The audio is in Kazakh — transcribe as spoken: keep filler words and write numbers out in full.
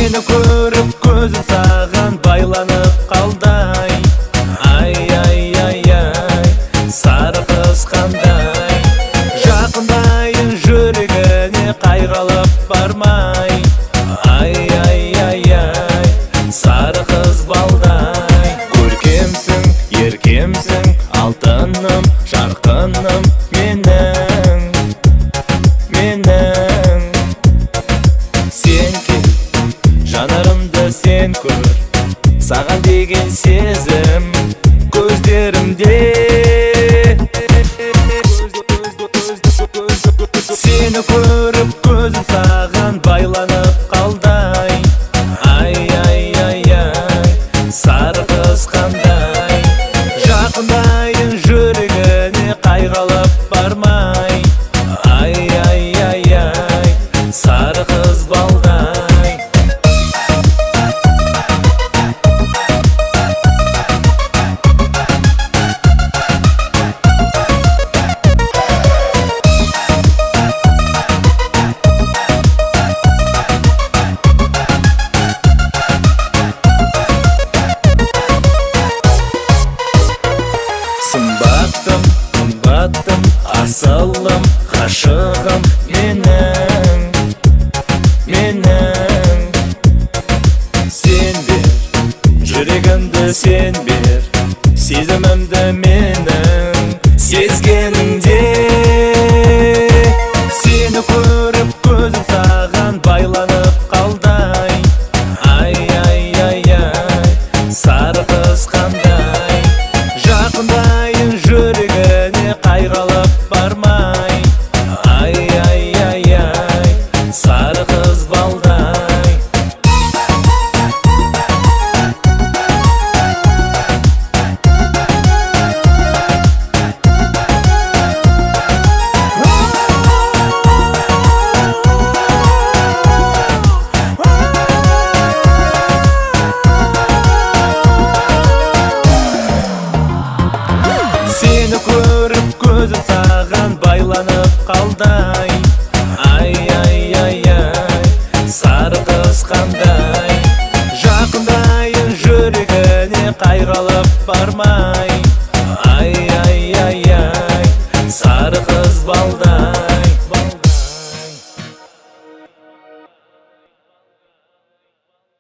Seni көріп көзім саған байланып қалдай. Ай, ай, ай, ай, сары қыз қандай. Жақындайын жүрегіне қайралып бармай. Ай, ай, ай, ай, сары қыз балдай. Көркемсің, еркемсің, алтыным, жарқыным менің, менің. Сен кел, жанарымды сен көр, саған деген сезім көздерімде. Сені көріп көзім саған байланып қалдай. Ай, ай, ай, ай, сары қыз қандай. Жақындайын жүрегіне қайралып бармай. Ай, ай, ай, ай, сары қыз балдай. Сымбаттым, қымбаттым, асылым, ғашығым менің, менің. Сен бер, жүрегімді сен бер, сезімімді менің сезгеніңде. Сені көріп көзім саған байланып қалдай. Ай, ай, ай, ай, сары қыз қандай. Жақындайын жүрегіне қайралып бармай. Ай, ай, ай, ай, сары қыз балдай. Сені көріп көзім саған байланып қалдай. Ай, ай, ай, ай, сары қыз қандай. Жақындайын жүрегіне қайралып бармай. Ай, ай, ай, ай, сары қыз балдай.